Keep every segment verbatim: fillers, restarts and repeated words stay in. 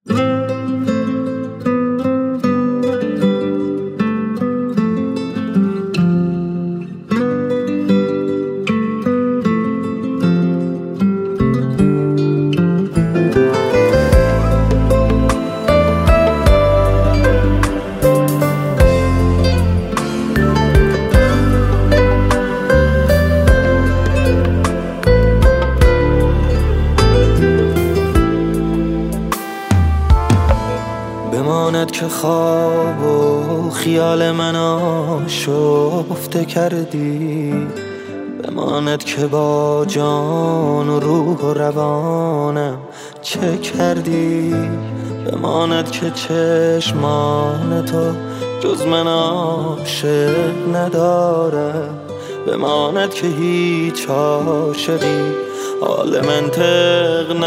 بماند که خواب و خیال من آشفته کردی، بماند که با جان و روح و روانم چه کردی، بماند که چشمان تو جز من عاشق نداره، بماند که هیچ عاشقی حال منطق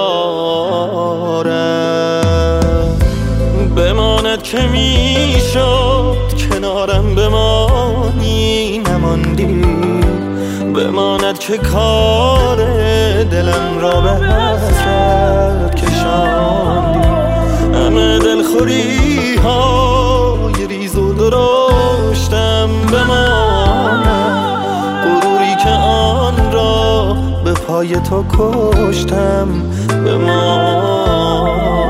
نداره، بماند که میشد کنارم بمانی نماندی، بماند که کار دلم را به حسرت کشاندی، همه دلخوری های ریز و درشتم بماند، غروری که آن را به پای تو کشتم بماند.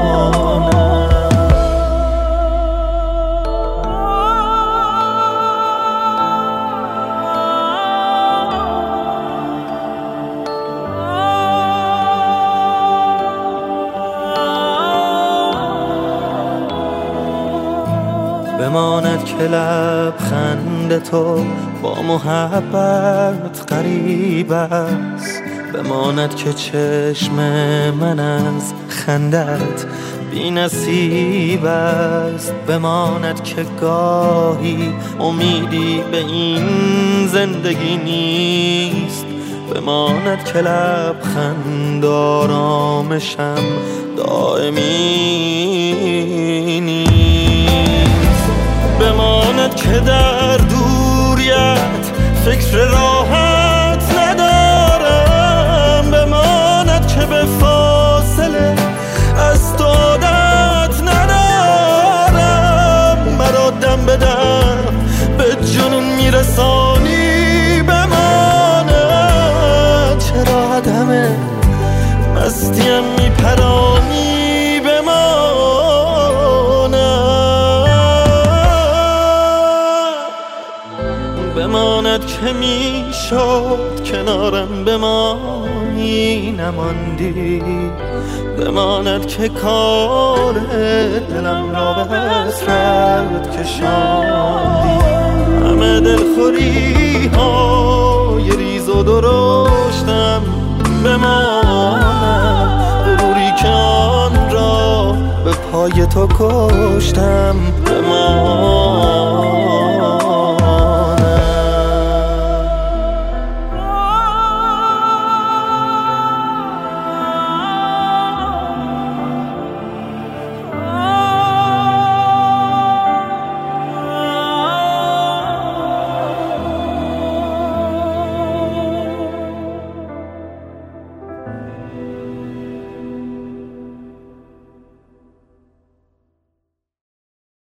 بماند که لبخند تو با محبت غریب است، بماند که چشم من از خندت بی نصیب است، بماند که گاهی امیدی به این زندگی نیست، بماند که لبخند آرامشم دائمی نیست، بماند که در دوریت فکر راحت ندارم، بماند که به فاصله از تو عادت ندارم، مرا دم به دم به جنون میرسانی، بماند چرا عدم مستیم میپرانی، بماند که میشد کنارم بمانی نماندی، بماند که کار دلم را به حسرت کشاندی، همه دلخوری های ریز و درشتم بماند، غروری که آن را به پای تو کشتم بماند.